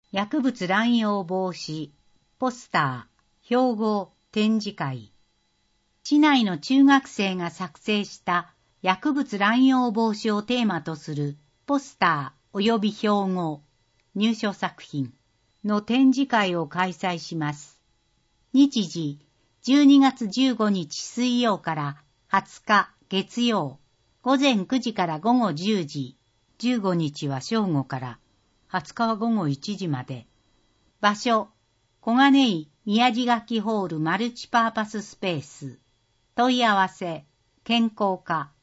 薬物乱用防止、ポスター、標語、展示会。市内の中学生が作成した薬物乱用防止をテーマとするポスター及び標語、入賞作品の展示会を開催します。日時、12月15日水曜から20日月曜、午前9時から午後10時、15日は正午から20日は午後1時まで。場所、小金井宮地楽器ホールマルチパーパススペース。問い合わせ、健康課